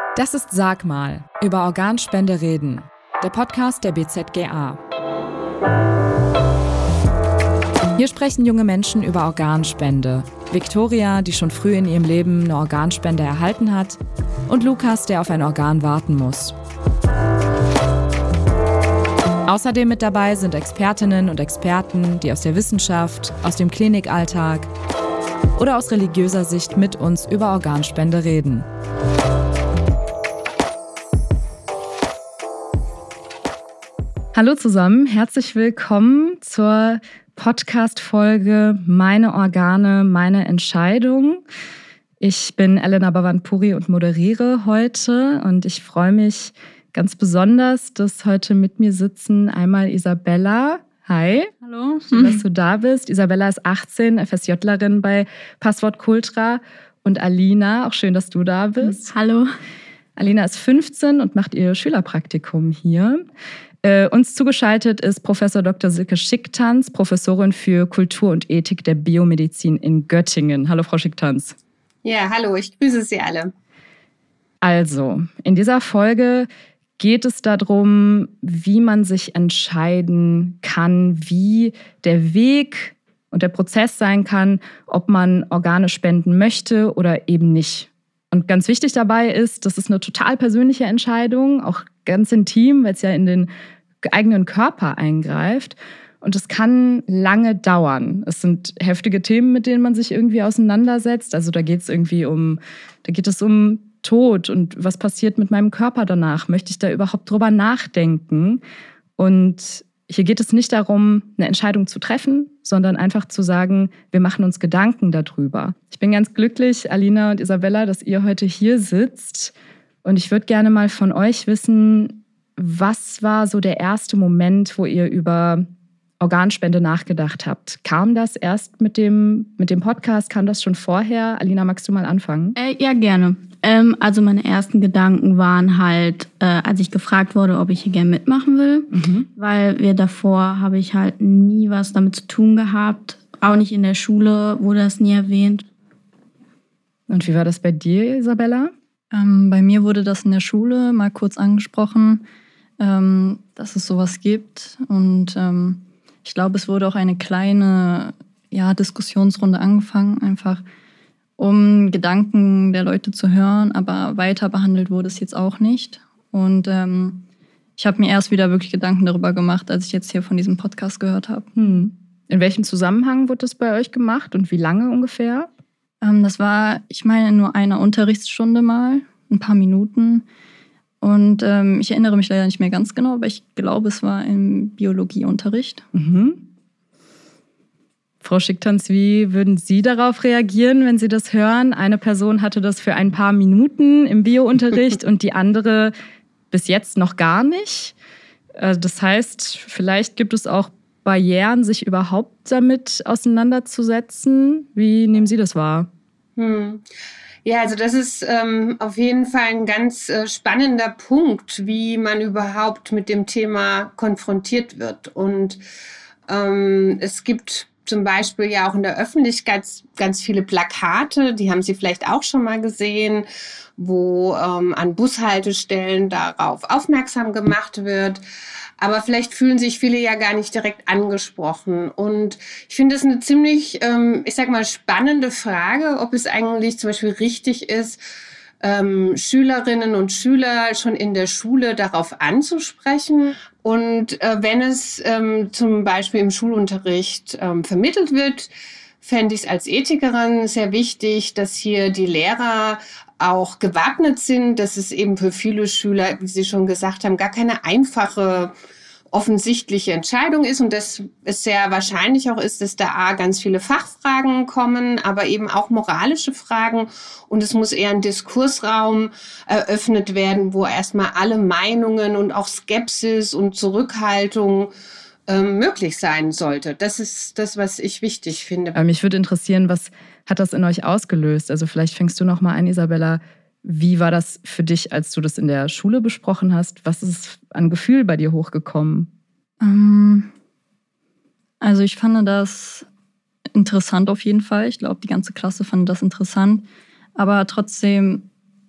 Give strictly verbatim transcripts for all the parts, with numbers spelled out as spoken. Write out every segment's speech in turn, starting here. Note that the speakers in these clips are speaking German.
Das ist Sag mal, über Organspende reden, der Podcast der B Z G A. Hier sprechen junge Menschen über Organspende. Viktoria, die schon früh in ihrem Leben eine Organspende erhalten hat, und Lukas, der auf ein Organ warten muss. Außerdem mit dabei sind Expertinnen und Experten, die aus der Wissenschaft, aus dem Klinikalltag oder aus religiöser Sicht mit uns über Organspende reden. Hallo zusammen, herzlich willkommen zur Podcast-Folge Meine Organe, meine Entscheidung. Ich bin Elena Bhavanpuri und moderiere heute und ich freue mich ganz besonders, dass heute mit mir sitzen einmal Isabella. Hi. Hallo. Schön, dass du da bist. Isabella ist achtzehn, FSJlerin bei Passwort Kultra, und Alina, auch schön, dass du da bist. Hallo. Alina ist fünfzehn und macht ihr Schülerpraktikum hier. Äh, uns zugeschaltet ist Professor Doktor Silke Schicktanz, Professorin für Kultur und Ethik der Biomedizin in Göttingen. Hallo, Frau Schicktanz. Ja, hallo, ich grüße Sie alle. Also, in dieser Folge geht es darum, wie man sich entscheiden kann, wie der Weg und der Prozess sein kann, ob man Organe spenden möchte oder eben nicht. Und ganz wichtig dabei ist, das ist eine total persönliche Entscheidung, auch ganz intim, weil es ja in den eigenen Körper eingreift. Und es kann lange dauern. Es sind heftige Themen, mit denen man sich irgendwie auseinandersetzt. Also da geht es irgendwie um, da geht es um Tod und was passiert mit meinem Körper danach? Möchte ich da überhaupt drüber nachdenken? Und hier geht es nicht darum, eine Entscheidung zu treffen, sondern einfach zu sagen, wir machen uns Gedanken darüber. Ich bin ganz glücklich, Alina und Isabella, dass ihr heute hier sitzt. Und ich würde gerne mal von euch wissen, was war so der erste Moment, wo ihr über Organspende nachgedacht habt? Kam das erst mit dem, mit dem Podcast? Kam das schon vorher? Alina, magst du mal anfangen? Äh, ja, gerne. Ähm, also meine ersten Gedanken waren halt, äh, als ich gefragt wurde, ob ich hier gerne mitmachen will. Mhm. Weil wir davor habe ich halt nie was damit zu tun gehabt. Auch nicht in der Schule wurde das nie erwähnt. Und wie war das bei dir, Isabella? Ähm, bei mir wurde das in der Schule mal kurz angesprochen, ähm, dass es sowas gibt. Und ähm, ich glaube, es wurde auch eine kleine ja, Diskussionsrunde angefangen, einfach um Gedanken der Leute zu hören. Aber weiter behandelt wurde es jetzt auch nicht. Und ähm, ich habe mir erst wieder wirklich Gedanken darüber gemacht, als ich jetzt hier von diesem Podcast gehört habe. Hm. In welchem Zusammenhang wurde das bei euch gemacht und wie lange ungefähr? Ähm, das war, ich meine, nur eine Unterrichtsstunde mal, ein paar Minuten. Und ähm, ich erinnere mich leider nicht mehr ganz genau, aber ich glaube, es war im Biologieunterricht. Mhm. Frau Schicktanz, wie würden Sie darauf reagieren, wenn Sie das hören? Eine Person hatte das für ein paar Minuten im Biounterricht und die andere bis jetzt noch gar nicht. Das heißt, vielleicht gibt es auch Barrieren, sich überhaupt damit auseinanderzusetzen. Wie nehmen Sie das wahr? Hm. Ja, also das ist ähm, auf jeden Fall ein ganz äh, spannender Punkt, wie man überhaupt mit dem Thema konfrontiert wird. Und ähm, es gibt zum Beispiel ja auch in der Öffentlichkeit ganz viele Plakate, die haben Sie vielleicht auch schon mal gesehen, wo ähm, an Bushaltestellen darauf aufmerksam gemacht wird. Aber vielleicht fühlen sich viele ja gar nicht direkt angesprochen. Und ich finde es eine ziemlich, ähm, ich sag mal, spannende Frage, ob es eigentlich zum Beispiel richtig ist, ähm, Schülerinnen und Schüler schon in der Schule darauf anzusprechen. Und äh, wenn es ähm, zum Beispiel im Schulunterricht ähm, vermittelt wird, fände ich es als Ethikerin sehr wichtig, dass hier die Lehrer auch gewappnet sind, dass es eben für viele Schüler, wie Sie schon gesagt haben, gar keine einfache, offensichtliche Entscheidung ist und dass es sehr wahrscheinlich auch ist, dass da A, ganz viele Fachfragen kommen, aber eben auch moralische Fragen und es muss eher ein Diskursraum eröffnet werden, wo erstmal alle Meinungen und auch Skepsis und Zurückhaltung ähm, möglich sein sollte. Das ist das, was ich wichtig finde. Mich würde interessieren, was hat das in euch ausgelöst? Also vielleicht fängst du noch mal an, Isabella. Wie war das für dich, als du das in der Schule besprochen hast? Was ist an Gefühl bei dir hochgekommen? Ähm, also ich fand das interessant auf jeden Fall. Ich glaube, die ganze Klasse fand das interessant. Aber trotzdem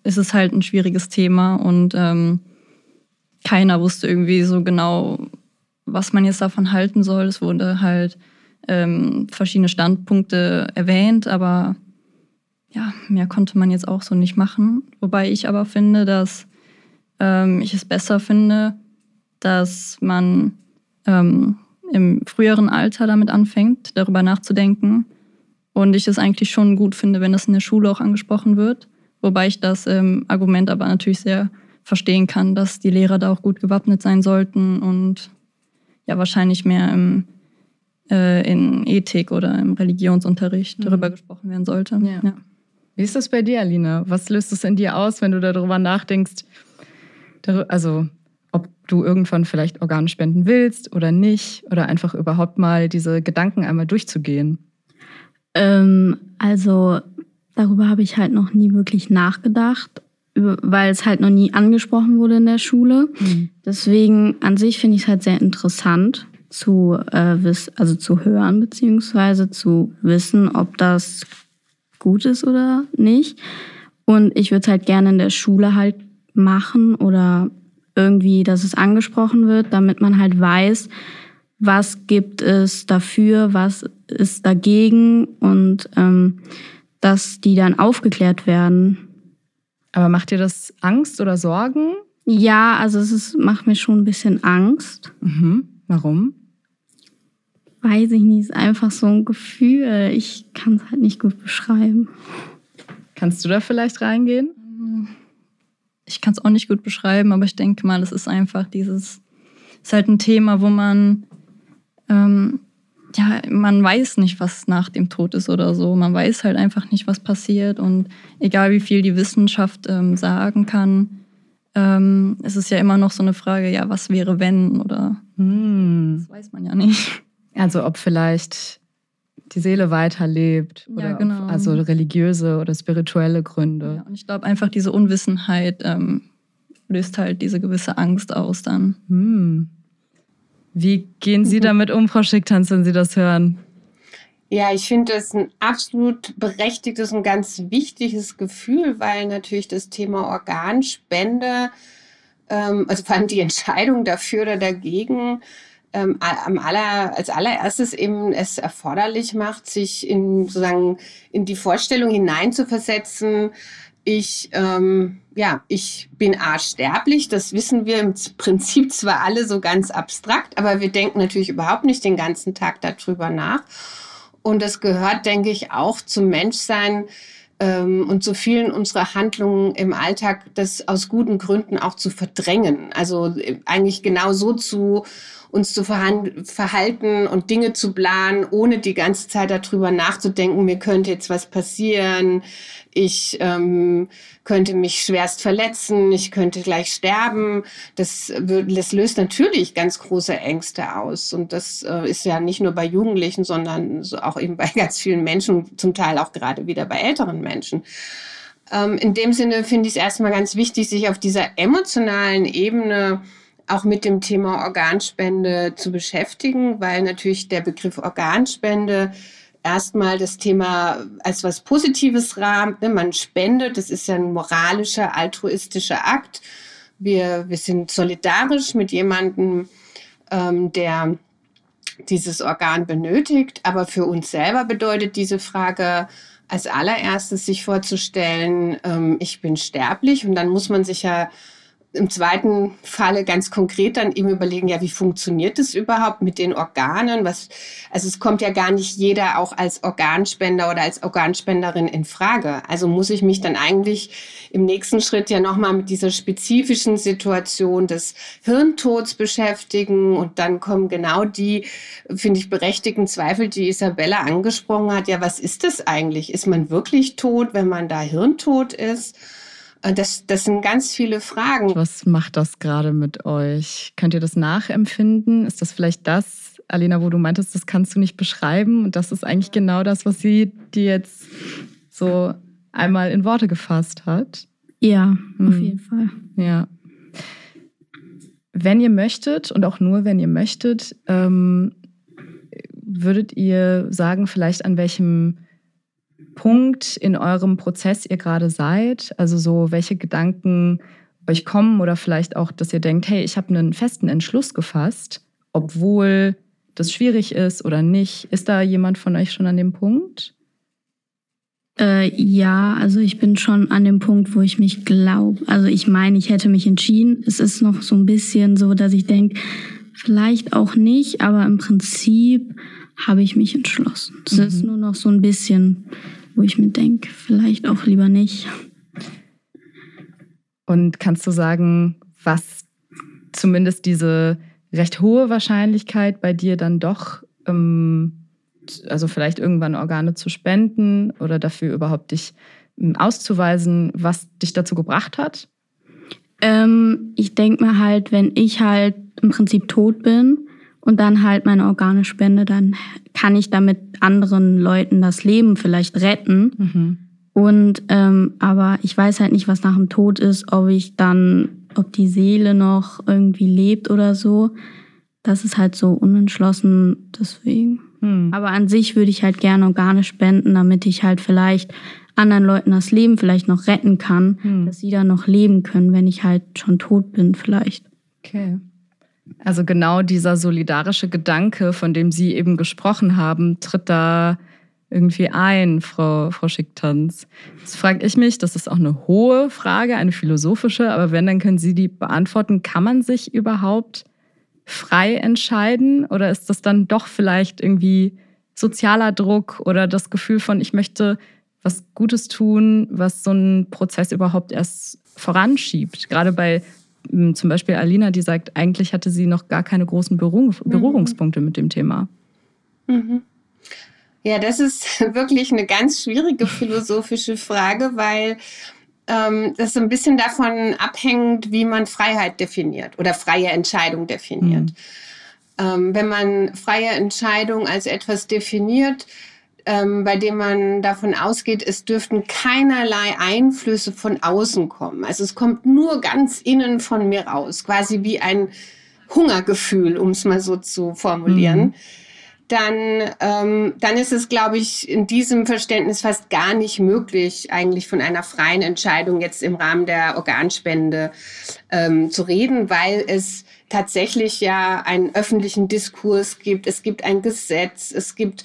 ist es halt ein schwieriges Thema und ähm, keiner wusste irgendwie so genau, was man jetzt davon halten soll. Es wurde halt ähm, verschiedene Standpunkte erwähnt, aber ja, mehr konnte man jetzt auch so nicht machen. Wobei ich aber finde, dass ähm, ich es besser finde, dass man ähm, im früheren Alter damit anfängt, darüber nachzudenken. Und ich es eigentlich schon gut finde, wenn das in der Schule auch angesprochen wird. Wobei ich das ähm, Argument aber natürlich sehr verstehen kann, dass die Lehrer da auch gut gewappnet sein sollten und ja wahrscheinlich mehr im, äh, in Ethik oder im Religionsunterricht mhm. darüber gesprochen werden sollte. Ja. Ja. Wie ist das bei dir, Alina? Was löst es in dir aus, wenn du darüber nachdenkst, also ob du irgendwann vielleicht Organe spenden willst oder nicht oder einfach überhaupt mal diese Gedanken einmal durchzugehen? Ähm, also darüber habe ich halt noch nie wirklich nachgedacht, weil es halt noch nie angesprochen wurde in der Schule. Mhm. Deswegen an sich finde ich es halt sehr interessant zu, äh, wiss- also zu hören beziehungsweise zu wissen, ob das gut ist oder nicht. Und ich würde es halt gerne in der Schule halt machen oder irgendwie, dass es angesprochen wird, damit man halt weiß, was gibt es dafür, was ist dagegen und ähm, dass die dann aufgeklärt werden. Aber macht dir das Angst oder Sorgen? Ja, also es ist, macht mir schon ein bisschen Angst. Mhm. Warum? Weiß ich nicht, ist einfach so ein Gefühl. Ich kann es halt nicht gut beschreiben. Kannst du da vielleicht reingehen? Ich kann es auch nicht gut beschreiben, aber ich denke mal, es ist einfach dieses, es ist halt ein Thema, wo man, ähm, ja, man weiß nicht, was nach dem Tod ist oder so. Man weiß halt einfach nicht, was passiert und egal wie viel die Wissenschaft ähm, sagen kann, ähm, es ist ja immer noch so eine Frage, ja, was wäre wenn oder hm. das weiß man ja nicht. Also ob vielleicht die Seele weiterlebt oder ja, genau. ob, also religiöse oder spirituelle Gründe. Ja, und ich glaube einfach, diese Unwissenheit ähm, löst halt diese gewisse Angst aus dann. Hm. Wie gehen Sie damit um, Frau Schicktanz, wenn Sie das hören? Ja, ich finde das ein absolut berechtigtes und ganz wichtiges Gefühl, weil natürlich das Thema Organspende, ähm, also vor allem die Entscheidung dafür oder dagegen, ähm, am aller, als allererstes eben es erforderlich macht, sich in sozusagen in die Vorstellung hineinzuversetzen. Ich, ähm, ja, ich bin A, sterblich, das wissen wir im Prinzip zwar alle so ganz abstrakt, aber wir denken natürlich überhaupt nicht den ganzen Tag darüber nach. Und das gehört, denke ich, auch zum Menschsein ähm, und zu vielen unserer Handlungen im Alltag, das aus guten Gründen auch zu verdrängen. Also eigentlich genau so zu uns zu verhalten und Dinge zu planen, ohne die ganze Zeit darüber nachzudenken, mir könnte jetzt was passieren, ich ähm, könnte mich schwerst verletzen, ich könnte gleich sterben. Das, das löst natürlich ganz große Ängste aus. Und das äh, ist ja nicht nur bei Jugendlichen, sondern so auch eben bei ganz vielen Menschen, zum Teil auch gerade wieder bei älteren Menschen. Ähm, in dem Sinne finde ich es erstmal ganz wichtig, sich auf dieser emotionalen Ebene auch mit dem Thema Organspende zu beschäftigen, weil natürlich der Begriff Organspende erstmal das Thema als was Positives rahmt. Man spendet, das ist ja ein moralischer, altruistischer Akt. Wir, wir sind solidarisch mit jemandem, ähm, der dieses Organ benötigt. Aber für uns selber bedeutet diese Frage als allererstes sich vorzustellen, ähm, ich bin sterblich. Und dann muss man sich ja im zweiten Falle ganz konkret dann eben überlegen, ja, wie funktioniert das überhaupt mit den Organen? Was, also es kommt ja gar nicht jeder auch als Organspender oder als Organspenderin in Frage. Also muss ich mich dann eigentlich im nächsten Schritt ja nochmal mit dieser spezifischen Situation des Hirntods beschäftigen. Und dann kommen genau die, finde ich, berechtigten Zweifel, die Isabella angesprochen hat. Ja, was ist das eigentlich? Ist man wirklich tot, wenn man da hirntot ist? Das, das sind ganz viele Fragen. Was macht das gerade mit euch? Könnt ihr das nachempfinden? Ist das vielleicht das, Alina, wo du meintest, das kannst du nicht beschreiben? Und das ist eigentlich genau das, was sie dir jetzt so einmal in Worte gefasst hat? Ja, mhm. auf jeden Fall. Ja. Wenn ihr möchtet, und auch nur wenn ihr möchtet, ähm, würdet ihr sagen, vielleicht an welchem Punkt in eurem Prozess ihr gerade seid? Also so, welche Gedanken euch kommen oder vielleicht auch, dass ihr denkt, hey, ich habe einen festen Entschluss gefasst, obwohl das schwierig ist oder nicht. Ist da jemand von euch schon an dem Punkt? Äh, ja, also ich bin schon an dem Punkt, wo ich mich glaube, also ich meine, ich hätte mich entschieden. Es ist noch so ein bisschen so, dass ich denke, vielleicht auch nicht, aber im Prinzip habe ich mich entschlossen. Es mhm. ist nur noch so ein bisschen, wo ich mir denke, vielleicht auch lieber nicht. Und kannst du sagen, was zumindest diese recht hohe Wahrscheinlichkeit bei dir dann doch, ähm, also vielleicht irgendwann Organe zu spenden oder dafür überhaupt dich ähm, auszuweisen, was dich dazu gebracht hat? Ähm, ich denke mir halt, wenn ich halt im Prinzip tot bin und dann halt meine Organe spende, dann kann ich damit anderen Leuten das Leben vielleicht retten. Mhm. Und ähm, aber ich weiß halt nicht, was nach dem Tod ist, ob ich dann, ob die Seele noch irgendwie lebt oder so. Das ist halt so unentschlossen, deswegen. Hm. Aber an sich würde ich halt gerne Organe spenden, damit ich halt vielleicht anderen Leuten das Leben vielleicht noch retten kann, hm. dass sie dann noch leben können, wenn ich halt schon tot bin vielleicht. Okay. Also genau dieser solidarische Gedanke, von dem Sie eben gesprochen haben, tritt da irgendwie ein, Frau, Frau Schick-Tanz. Jetzt frage ich mich, das ist auch eine hohe Frage, eine philosophische, aber wenn, dann können Sie die beantworten. Kann man sich überhaupt frei entscheiden oder ist das dann doch vielleicht irgendwie sozialer Druck oder das Gefühl von, ich möchte was Gutes tun, was so einen Prozess überhaupt erst voranschiebt? Gerade bei zum Beispiel Alina, die sagt, eigentlich hatte sie noch gar keine großen Berührungs- Berührungspunkte mhm. mit dem Thema. Mhm. Ja, das ist wirklich eine ganz schwierige philosophische Frage, weil ähm, das so ein bisschen davon abhängt, wie man Freiheit definiert oder freie Entscheidung definiert. Mhm. Ähm, wenn man freie Entscheidung als etwas definiert, ähm, bei dem man davon ausgeht, es dürften keinerlei Einflüsse von außen kommen. Also es kommt nur ganz innen von mir raus, quasi wie ein Hungergefühl, um es mal so zu formulieren. Mhm. Dann, ähm, dann ist es, glaube ich, in diesem Verständnis fast gar nicht möglich, eigentlich von einer freien Entscheidung jetzt im Rahmen der Organspende ähm, zu reden, weil es tatsächlich ja einen öffentlichen Diskurs gibt. Es gibt ein Gesetz, es gibt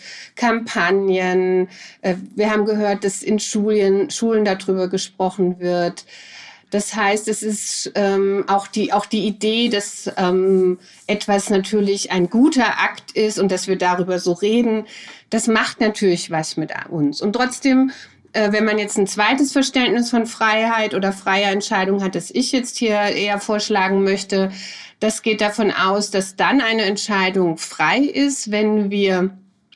Kampagnen. Äh, wir haben gehört, dass in Schulen, Schulen darüber gesprochen wird. Das heißt, es ist ähm, auch die auch die Idee, dass ähm, etwas natürlich ein guter Akt ist und dass wir darüber so reden, das macht natürlich was mit uns. Und trotzdem, äh, wenn man jetzt ein zweites Verständnis von Freiheit oder freier Entscheidung hat, das ich jetzt hier eher vorschlagen möchte, das geht davon aus, dass dann eine Entscheidung frei ist, wenn wir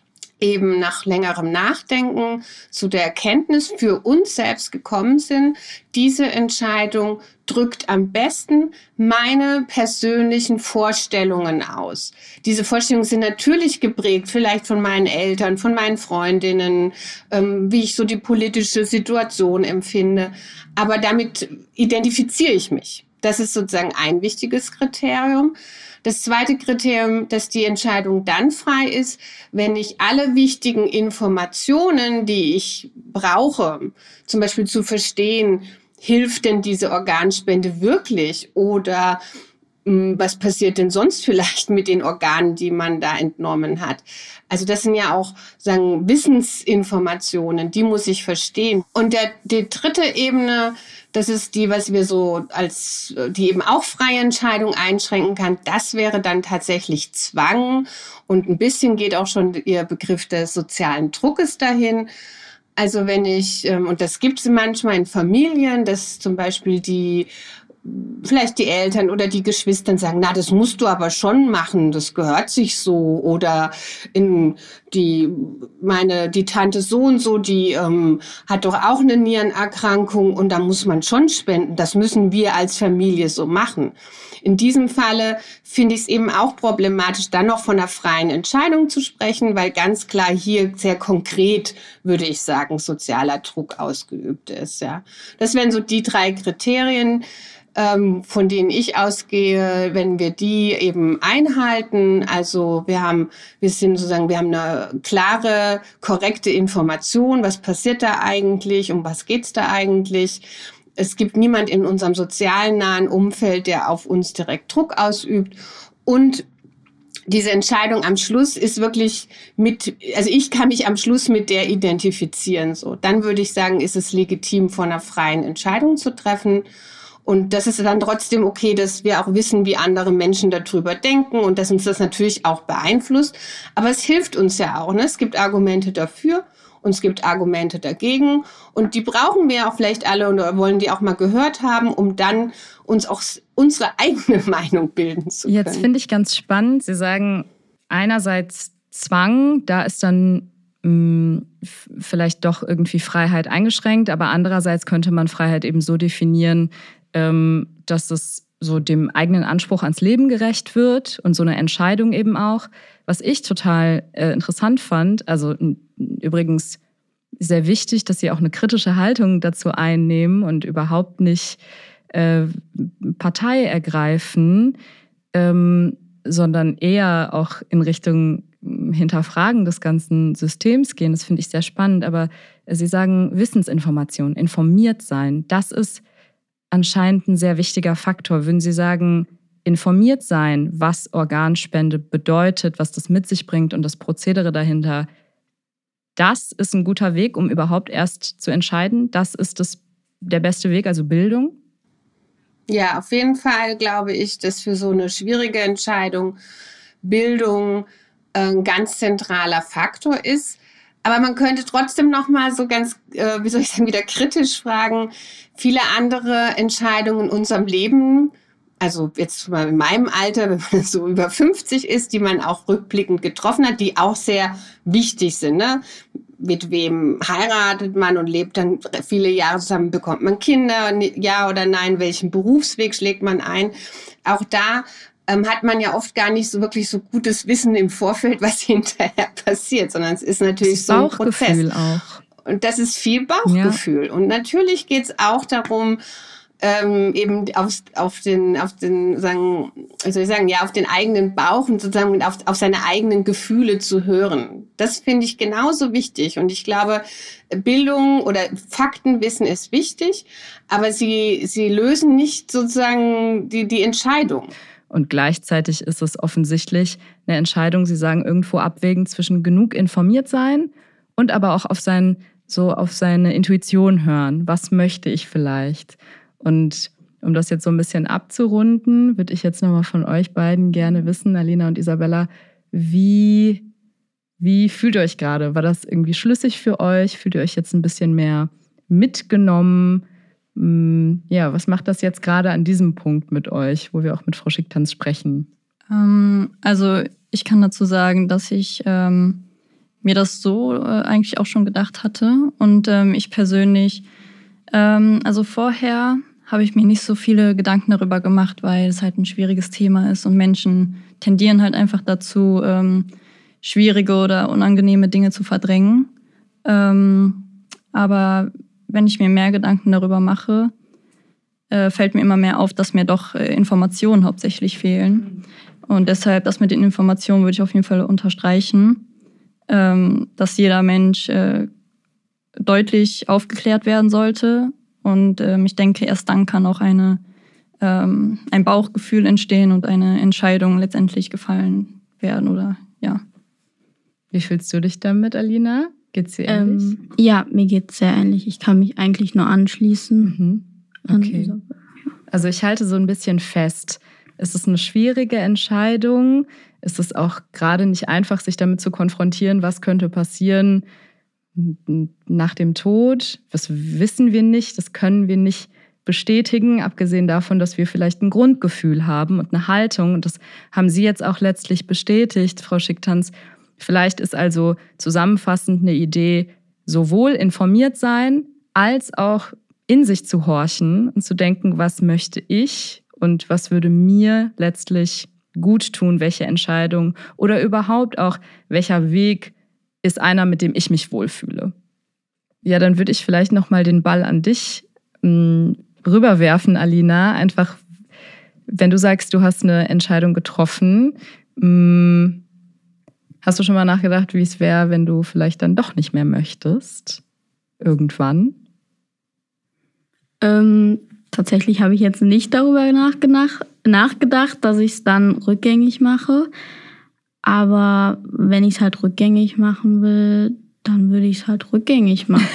eben nach längerem Nachdenken zu der Erkenntnis für uns selbst gekommen sind, diese Entscheidung drückt am besten meine persönlichen Vorstellungen aus. Diese Vorstellungen sind natürlich geprägt, vielleicht von meinen Eltern, von meinen Freundinnen, ähm, wie ich so die politische Situation empfinde. Aber damit identifiziere ich mich. Das ist sozusagen ein wichtiges Kriterium. Das zweite Kriterium, dass die Entscheidung dann frei ist, wenn ich alle wichtigen Informationen, die ich brauche, zum Beispiel zu verstehen, hilft denn diese Organspende wirklich oder mh, was passiert denn sonst vielleicht mit den Organen, die man da entnommen hat? Also das sind ja auch sagen Wissensinformationen, die muss ich verstehen. Und der, die dritte Ebene, das ist die, was wir so als, die eben auch freie Entscheidung einschränken kann. Das wäre dann tatsächlich Zwang. Und ein bisschen geht auch schon Ihr Begriff des sozialen Druckes dahin. Also wenn ich, und das gibt es manchmal in Familien, dass zum Beispiel die, vielleicht die Eltern oder die Geschwister sagen, na, das musst du aber schon machen, das gehört sich so. Oder in die, meine, die Tante so und so, die ähm, hat doch auch eine Nierenerkrankung und da muss man schon spenden. Das müssen wir als Familie so machen. In diesem Falle finde ich es eben auch problematisch, dann noch von einer freien Entscheidung zu sprechen, weil ganz klar hier sehr konkret, würde ich sagen, sozialer Druck ausgeübt ist. Ja, das wären so die drei Kriterien. ähm, von denen ich ausgehe, wenn wir die eben einhalten. Also wir haben, wir sind sozusagen, wir haben eine klare, korrekte Information. Was passiert da eigentlich? Um was geht's da eigentlich? Es gibt niemand in unserem sozialen nahen Umfeld, der auf uns direkt Druck ausübt. Und diese Entscheidung am Schluss ist wirklich mit, also ich kann mich am Schluss mit der identifizieren. So, dann würde ich sagen, ist es legitim, vor einer freien Entscheidung zu treffen. Und das ist dann trotzdem okay, dass wir auch wissen, wie andere Menschen darüber denken und dass uns das natürlich auch beeinflusst. Aber es hilft uns ja auch, ne? Es gibt Argumente dafür. Und es gibt Argumente dagegen und die brauchen wir auch vielleicht alle oder wollen die auch mal gehört haben, um dann uns auch unsere eigene Meinung bilden zu können. Jetzt finde ich ganz spannend, Sie sagen einerseits Zwang, da ist dann mh, vielleicht doch irgendwie Freiheit eingeschränkt, aber andererseits könnte man Freiheit eben so definieren, ähm, dass es so dem eigenen Anspruch ans Leben gerecht wird und so eine Entscheidung eben auch. Was ich total äh, interessant fand, also n- übrigens sehr wichtig, dass Sie auch eine kritische Haltung dazu einnehmen und überhaupt nicht äh, Partei ergreifen, ähm, sondern eher auch in Richtung Hinterfragen des ganzen Systems gehen. Das finde ich sehr spannend. Aber Sie sagen Wissensinformation, informiert sein, das ist anscheinend ein sehr wichtiger Faktor. Würden Sie sagen, informiert sein, was Organspende bedeutet, was das mit sich bringt und das Prozedere dahinter, das ist ein guter Weg, um überhaupt erst zu entscheiden? Das ist das, der beste Weg, also Bildung? Ja, auf jeden Fall glaube ich, dass für so eine schwierige Entscheidung Bildung ein ganz zentraler Faktor ist. Aber man könnte trotzdem noch mal so ganz, äh, wie soll ich sagen, wieder kritisch fragen, viele andere Entscheidungen in unserem Leben, also jetzt mal in meinem Alter, wenn man so über fünfzig ist, die man auch rückblickend getroffen hat, die auch sehr wichtig sind, ne? Mit wem heiratet man und lebt dann viele Jahre zusammen, bekommt man Kinder, ja oder nein, welchen Berufsweg schlägt man ein? Auch da ähm, hat man ja oft gar nicht so wirklich so gutes Wissen im Vorfeld, was hinterher passiert, sondern es ist natürlich so ein Prozess. Auch. Und das ist viel Bauchgefühl. Ja. Und natürlich geht es auch darum, ähm, eben auf, auf den, auf den, sagen, wie soll ich sagen, ja, auf den eigenen Bauch und sozusagen auf, auf seine eigenen Gefühle zu hören. Das finde ich genauso wichtig. Und ich glaube, Bildung oder Faktenwissen ist wichtig, aber sie, sie lösen nicht sozusagen die, die Entscheidung. Und gleichzeitig ist es offensichtlich eine Entscheidung, Sie sagen, irgendwo abwägen zwischen genug informiert sein und aber auch auf sein, so auf seine Intuition hören. Was möchte ich vielleicht? Und um das jetzt so ein bisschen abzurunden, würde ich jetzt nochmal von euch beiden gerne wissen, Alina und Isabella, wie, wie fühlt ihr euch gerade? War das irgendwie schlüssig für euch? Fühlt ihr euch jetzt ein bisschen mehr mitgenommen? Ja, was macht das jetzt gerade an diesem Punkt mit euch, wo wir auch mit Frau Schick-Tanz sprechen? Ähm, also ich kann dazu sagen, dass ich ähm, mir das so äh, eigentlich auch schon gedacht hatte. Und ähm, ich persönlich, ähm, also vorher habe ich mir nicht so viele Gedanken darüber gemacht, weil es halt ein schwieriges Thema ist und Menschen tendieren halt einfach dazu, ähm, schwierige oder unangenehme Dinge zu verdrängen. Ähm, aber wenn ich mir mehr Gedanken darüber mache, äh, fällt mir immer mehr auf, dass mir doch äh, Informationen hauptsächlich fehlen. Und deshalb, das mit den Informationen würde ich auf jeden Fall unterstreichen, ähm, dass jeder Mensch äh, deutlich aufgeklärt werden sollte. Und ähm, ich denke, erst dann kann auch eine, ähm, ein Bauchgefühl entstehen und eine Entscheidung letztendlich gefallen werden. Oder ja. Wie fühlst du dich damit, Alina? Geht's dir ähnlich? Ähm, ja, mir geht's sehr ähnlich. Ich kann mich eigentlich nur anschließen. Mhm. Okay. Also ich halte so ein bisschen fest. Es ist eine schwierige Entscheidung. Es ist auch gerade nicht einfach, sich damit zu konfrontieren, was könnte passieren nach dem Tod. Das wissen wir nicht, das können wir nicht bestätigen, abgesehen davon, dass wir vielleicht ein Grundgefühl haben und eine Haltung. Und das haben Sie jetzt auch letztlich bestätigt, Frau Schick-Tanz. Vielleicht ist also zusammenfassend eine Idee, sowohl informiert sein, als auch in sich zu horchen und zu denken, was möchte ich und was würde mir letztlich gut tun, welche Entscheidung oder überhaupt auch, welcher Weg ist einer, mit dem ich mich wohlfühle. Ja, dann würde ich vielleicht nochmal den Ball an dich mh, rüberwerfen, Alina. Einfach, wenn du sagst, du hast eine Entscheidung getroffen, mh, hast du schon mal nachgedacht, wie es wäre, wenn du vielleicht dann doch nicht mehr möchtest? Irgendwann? Ähm, tatsächlich habe ich jetzt nicht darüber nachgedacht, nachgedacht dass ich es dann rückgängig mache. Aber wenn ich es halt rückgängig machen will, dann würde ich es halt rückgängig machen.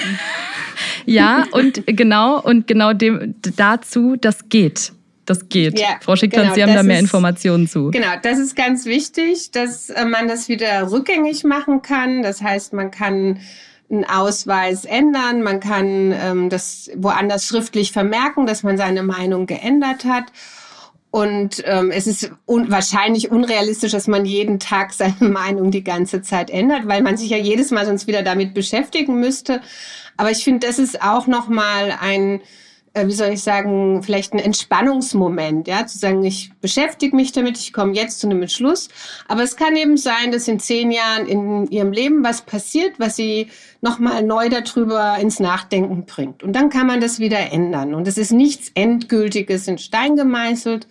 Ja, und genau, und genau dem, dazu, das geht. Das geht. Ja, Frau Schicktanz, genau, Sie haben da mehr ist, Informationen zu. Genau, das ist ganz wichtig, dass man das wieder rückgängig machen kann. Das heißt, man kann einen Ausweis ändern, man kann ähm, das woanders schriftlich vermerken, dass man seine Meinung geändert hat. Und ähm, es ist un- wahrscheinlich unrealistisch, dass man jeden Tag seine Meinung die ganze Zeit ändert, weil man sich ja jedes Mal sonst wieder damit beschäftigen müsste. Aber ich finde, das ist auch nochmal ein, äh, wie soll ich sagen, vielleicht ein Entspannungsmoment, ja, zu sagen, ich beschäftige mich damit, ich komme jetzt zu einem Entschluss. Aber es kann eben sein, dass in zehn Jahren in ihrem Leben was passiert, was sie nochmal neu darüber ins Nachdenken bringt. Und dann kann man das wieder ändern. Und es ist nichts Endgültiges in Stein gemeißelt.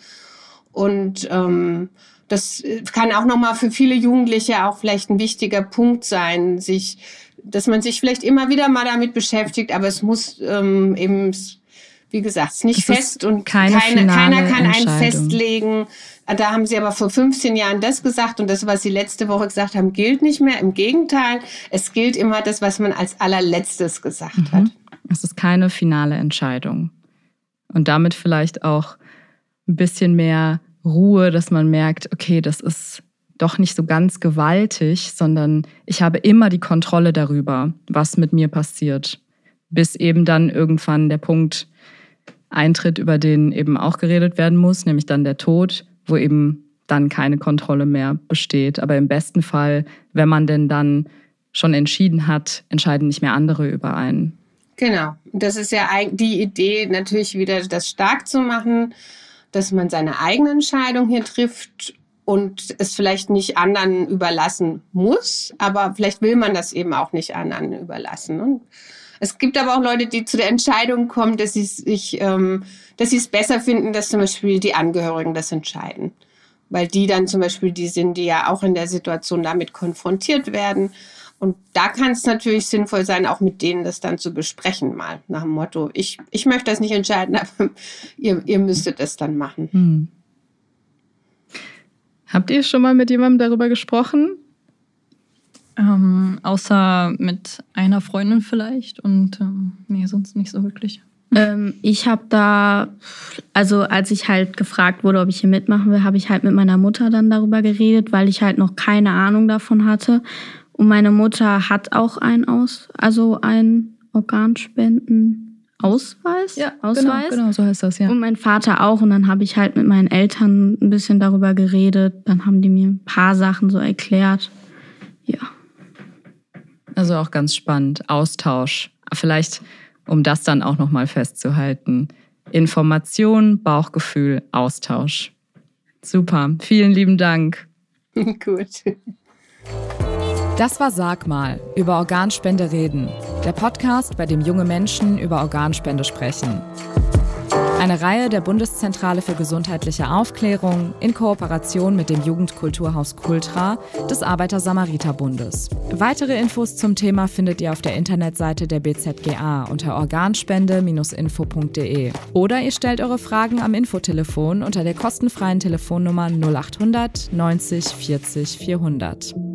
Und ähm, das kann auch nochmal für viele Jugendliche auch vielleicht ein wichtiger Punkt sein, sich, dass man sich vielleicht immer wieder mal damit beschäftigt, aber es muss ähm, eben, wie gesagt, nicht es fest und keine keine, keiner kann einen Entscheidung festlegen. Da haben Sie aber vor fünfzehn Jahren das gesagt und das, was Sie letzte Woche gesagt haben, gilt nicht mehr. Im Gegenteil, es gilt immer das, was man als allerletztes gesagt mhm. hat. Es ist keine finale Entscheidung. Und damit vielleicht auch ein bisschen mehr Ruhe, dass man merkt, okay, das ist doch nicht so ganz gewaltig, sondern ich habe immer die Kontrolle darüber, was mit mir passiert. Bis eben dann irgendwann der Punkt eintritt, über den eben auch geredet werden muss, nämlich dann der Tod, wo eben dann keine Kontrolle mehr besteht. Aber im besten Fall, wenn man denn dann schon entschieden hat, entscheiden nicht mehr andere über einen. Genau. Das ist ja die Idee, natürlich wieder das stark zu machen, dass man seine eigene Entscheidung hier trifft und es vielleicht nicht anderen überlassen muss, aber vielleicht will man das eben auch nicht anderen überlassen. Und es gibt aber auch Leute, die zu der Entscheidung kommen, dass sie sich, ähm, dass sie es besser finden, dass zum Beispiel die Angehörigen das entscheiden. Weil die dann zum Beispiel die sind, die ja auch in der Situation damit konfrontiert werden. Und da kann es natürlich sinnvoll sein, auch mit denen das dann zu besprechen, mal nach dem Motto, ich, ich möchte das nicht entscheiden, aber ihr, ihr müsstet es dann machen. Hm. Habt ihr schon mal mit jemandem darüber gesprochen? Ähm, außer mit einer Freundin vielleicht und ähm, nee, sonst nicht so wirklich. Ähm, ich habe da, also als ich halt gefragt wurde, ob ich hier mitmachen will, habe ich halt mit meiner Mutter dann darüber geredet, weil ich halt noch keine Ahnung davon hatte. Und meine Mutter hat auch einen Aus, also einen Organspendenausweis. Ja, Ausweis. Genau, genau, so heißt das, ja. Und mein Vater auch. Und dann habe ich halt mit meinen Eltern ein bisschen darüber geredet. Dann haben die mir ein paar Sachen so erklärt. Ja. Also auch ganz spannend. Austausch. Vielleicht, um das dann auch nochmal festzuhalten. Information, Bauchgefühl, Austausch. Super. Vielen lieben Dank. Gut. Das war Sag mal, über Organspende reden. Der Podcast, bei dem junge Menschen über Organspende sprechen. Eine Reihe der Bundeszentrale für gesundheitliche Aufklärung in Kooperation mit dem Jugendkulturhaus Kultra des Arbeiter-Samariter-Bundes. Weitere Infos zum Thema findet ihr auf der Internetseite der B Z G A unter organspende Bindestrich info punkt de. Oder ihr stellt eure Fragen am Infotelefon unter der kostenfreien Telefonnummer null acht hundert neunzig vierzig vierhundert.